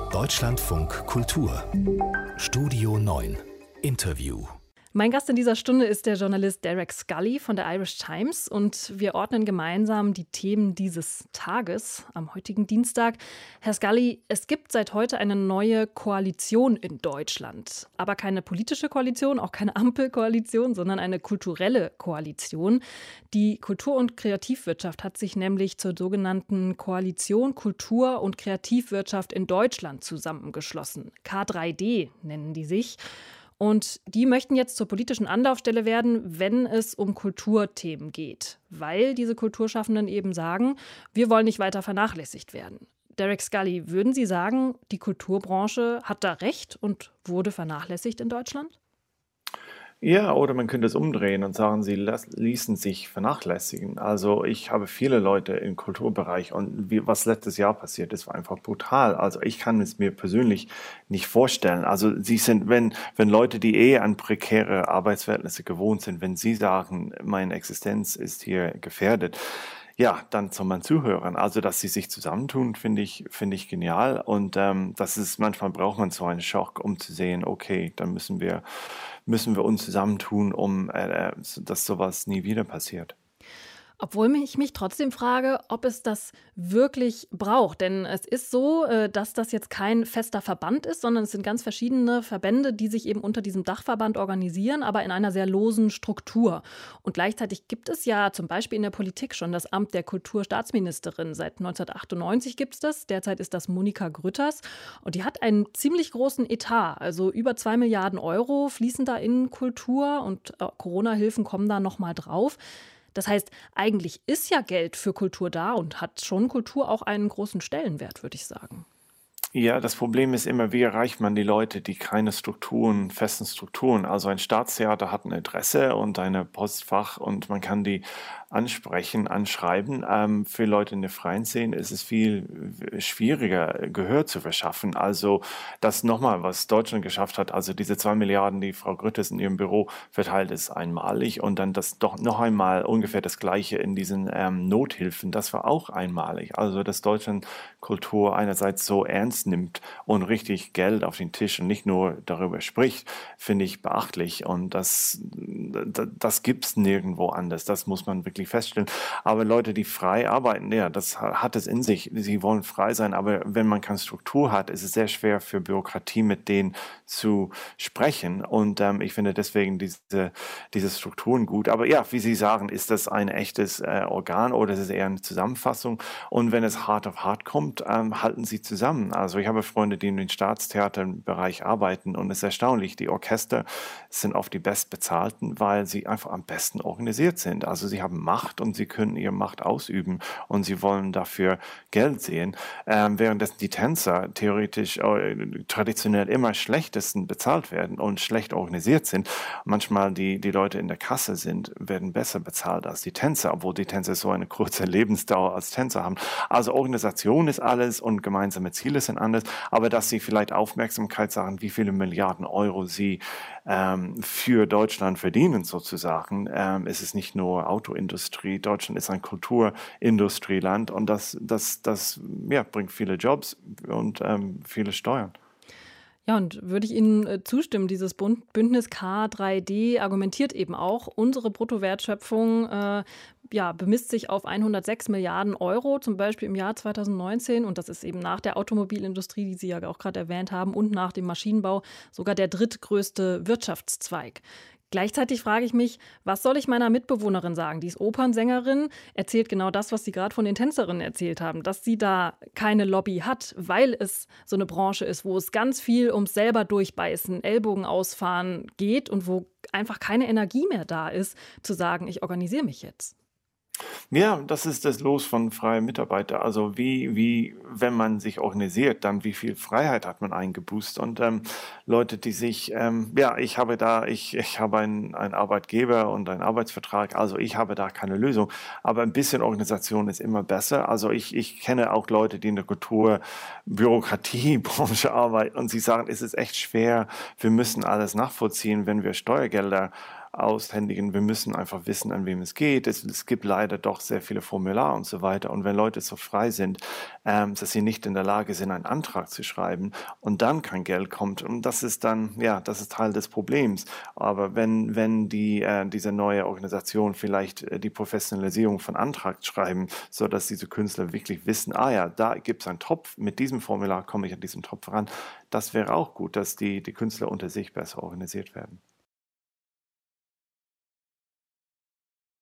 Deutschlandfunk Kultur Studio 9 Interview. Mein Gast in dieser Stunde ist der Journalist Derek Scully von der Irish Times und wir ordnen gemeinsam die Themen dieses Tages am heutigen Dienstag. Herr Scully, es gibt seit heute eine neue Koalition in Deutschland. Aber keine politische Koalition, auch keine Ampelkoalition, sondern eine kulturelle Koalition. Die Kultur- und Kreativwirtschaft hat sich nämlich zur sogenannten Koalition Kultur- und Kreativwirtschaft in Deutschland zusammengeschlossen. K3D nennen die sich. Und die möchten jetzt zur politischen Anlaufstelle werden, wenn es um Kulturthemen geht. Weil diese Kulturschaffenden eben sagen, wir wollen nicht weiter vernachlässigt werden. Derek Scully, würden Sie sagen, die Kulturbranche hat da recht und wurde vernachlässigt in Deutschland? Ja, oder man könnte es umdrehen und sagen, sie ließen sich vernachlässigen. Also ich habe viele Leute im Kulturbereich und was letztes Jahr passiert ist, war einfach brutal. Also ich kann es mir persönlich nicht vorstellen. Also sie sind, wenn Leute, die an prekäre Arbeitsverhältnisse gewohnt sind, wenn sie sagen, meine Existenz ist hier gefährdet, ja, dann soll man zuhören. Also, dass sie sich zusammentun, finde ich genial. Und manchmal braucht man so einen Schock, um zu sehen, okay, dann müssen wir uns zusammentun, dass sowas nie wieder passiert. Obwohl ich mich trotzdem frage, ob es das wirklich braucht. Denn es ist so, dass das jetzt kein fester Verband ist, sondern es sind ganz verschiedene Verbände, die sich eben unter diesem Dachverband organisieren, aber in einer sehr losen Struktur. Und gleichzeitig gibt es ja zum Beispiel in der Politik schon das Amt der Kulturstaatsministerin. Seit 1998 gibt es das. Derzeit ist das Monika Grütters. Und die hat einen ziemlich großen Etat. Also über 2 Milliarden Euro fließen da in Kultur und Corona-Hilfen kommen da nochmal drauf. Das heißt, eigentlich ist ja Geld für Kultur da und hat schon Kultur auch einen großen Stellenwert, würde ich sagen. Ja, das Problem ist immer, wie erreicht man die Leute, die keine festen Strukturen. Also ein Staatstheater hat eine Adresse und ein Postfach und man kann die anschreiben. Für Leute in der freien Szene ist es viel schwieriger, Gehör zu verschaffen. Also das nochmal, was Deutschland geschafft hat, also diese 2 Milliarden, die Frau Grütters in ihrem Büro verteilt, ist einmalig. Und dann das doch noch einmal ungefähr das Gleiche in diesen Nothilfen, das war auch einmalig. Also dass Deutschland Kultur einerseits so ernst nimmt und richtig Geld auf den Tisch und nicht nur darüber spricht, finde ich beachtlich. Und das gibt es nirgendwo anders. Das muss man wirklich feststellen. Aber Leute, die frei arbeiten, ja, das hat es in sich. Sie wollen frei sein, aber wenn man keine Struktur hat, ist es sehr schwer für Bürokratie mit denen zu sprechen. Und ich finde deswegen diese Strukturen gut. Aber ja, wie Sie sagen, ist das ein echtes Organ oder ist es eher eine Zusammenfassung? Und wenn es hart auf hart kommt, halten sie zusammen. Also ich habe Freunde, die in den Staatstheaterbereich arbeiten und es ist erstaunlich, die Orchester sind oft die bestbezahlten, weil sie einfach am besten organisiert sind. Also sie haben Macht und sie können ihre Macht ausüben und sie wollen dafür Geld sehen, währenddessen die Tänzer theoretisch traditionell immer schlechtesten bezahlt werden und schlecht organisiert sind. Manchmal die Leute in der Kasse werden besser bezahlt als die Tänzer, obwohl die Tänzer so eine kurze Lebensdauer als Tänzer haben. Also Organisation ist alles und gemeinsame Ziele sind anders, aber dass sie vielleicht Aufmerksamkeit sagen, wie viele Milliarden Euro sie für Deutschland verdienen sozusagen, ist es nicht nur Autoindustrie. Deutschland ist ein Kulturindustrieland und das bringt viele Jobs und viele Steuern. Ja, und würde ich Ihnen zustimmen, dieses Bündnis K3D argumentiert eben auch, unsere Bruttowertschöpfung bemisst sich auf 106 Milliarden Euro, zum Beispiel im Jahr 2019. Und das ist eben nach der Automobilindustrie, die Sie ja auch gerade erwähnt haben, und nach dem Maschinenbau sogar der drittgrößte Wirtschaftszweig. Gleichzeitig frage ich mich, was soll ich meiner Mitbewohnerin sagen? Die ist Opernsängerin, erzählt genau das, was Sie gerade von den Tänzerinnen erzählt haben, dass sie da keine Lobby hat, weil es so eine Branche ist, wo es ganz viel ums selber durchbeißen, Ellbogen ausfahren geht und wo einfach keine Energie mehr da ist, zu sagen, ich organisiere mich jetzt. Ja, das ist das Los von freien Mitarbeitern. Also wenn man sich organisiert, dann wie viel Freiheit hat man eingebüßt. Und Leute, die sich, ich habe einen Arbeitgeber und einen Arbeitsvertrag, also ich habe da keine Lösung. Aber ein bisschen Organisation ist immer besser. Also ich kenne auch Leute, die in der Kultur-Bürokratiebranche arbeiten und sie sagen, es ist echt schwer, wir müssen alles nachvollziehen, wenn wir Steuergelder aushändigen. Wir müssen einfach wissen, an wem es geht. Es gibt leider doch sehr viele Formulare und so weiter. Und wenn Leute so frei sind, dass sie nicht in der Lage sind, einen Antrag zu schreiben und dann kein Geld kommt, und das ist dann, ja, das ist Teil des Problems. Aber wenn diese neue Organisation vielleicht die Professionalisierung von Antragsschreiben, so dass diese Künstler wirklich wissen, ja, da gibt es einen Topf, mit diesem Formular komme ich an diesen Topf ran, das wäre auch gut, dass die Künstler unter sich besser organisiert werden.